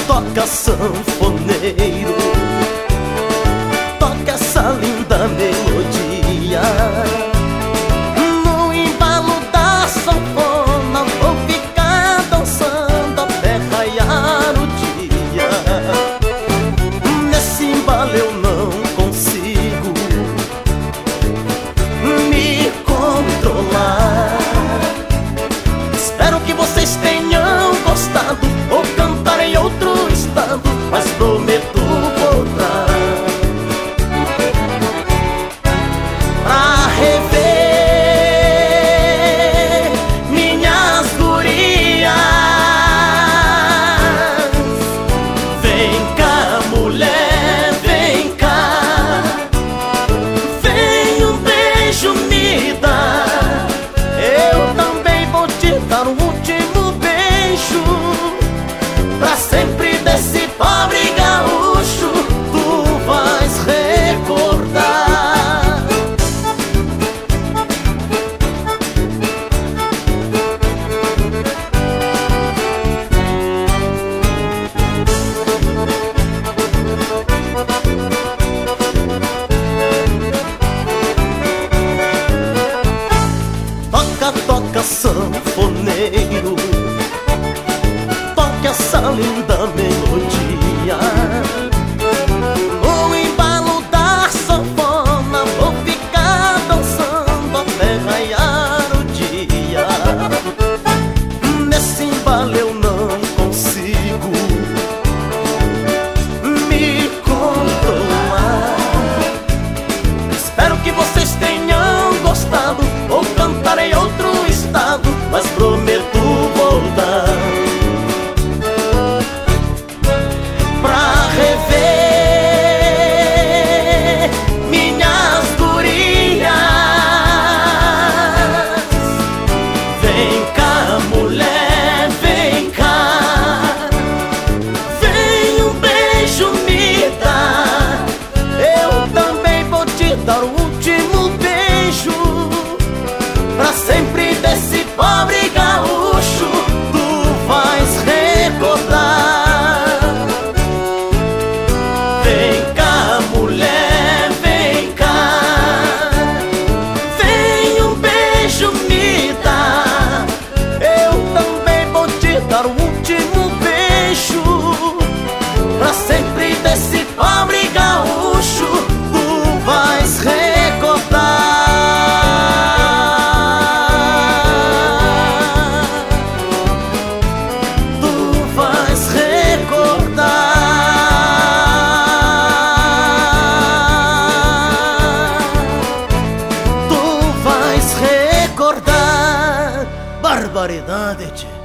toca sanfoneiro, toca essa linda melodia. No embalo da sanfona vou ficar dançando até raiar o dia. Nesse embalo eu não consigo me controlar. Espero que vocês tenham gostado ou cantar em outro estado, mas prometo voltar pra rever minhas gurias. Vem cá, mulher, vem cá, vem um beijo me dar. Eu também vou te dar um último beijo, pra sempre desse pobre gaúcho tu vais recordar. Toca, toca sanfoneiro, toca essa linda melodia. No embalo da sanfona vou ficar dançando até raiar o dia. Nesse embalo eu não consigo me controlar. Espero que vocês tenham gostado ou cantar em outro estado, mas prometo voltar pra rever minhas gurias. Vem cá, mulher, vem cá, vem um beijo me dar. Eu também vou te dar o último beijo, pra sempre desse pobre gaúcho tu vais recordar. Vem cá, mulher, vem cá, vem um beijo me dar. Eu também vou te dar o último beijo, pra sempre desse pobre gaúcho tu vais recordar. Barbaridade, tchê.